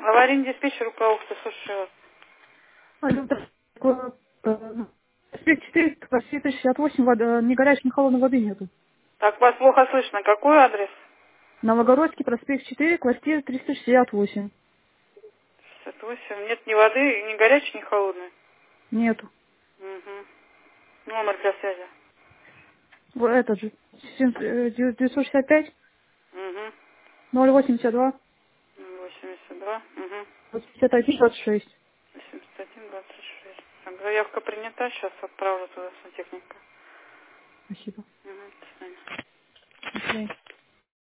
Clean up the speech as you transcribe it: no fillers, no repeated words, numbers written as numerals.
Аварийный диспетчер руководства, слушаю вас. Алло, проспект 4, квартира 368, вода, ни горячей, ни холодной воды нету. Так, вас плохо слышно. Какой адрес? Новогородский проспект 4, квартира 368. 68. Нет ни воды, ни горячей, ни холодной. Нету. Угу. Номер для связи. Вот этот же. 965 Угу. 082 82. Угу. 51 26. 81, 26. Так, заявка принята. Сейчас отправлю туда сантехника. Спасибо. Угу. До свидания. До свидания.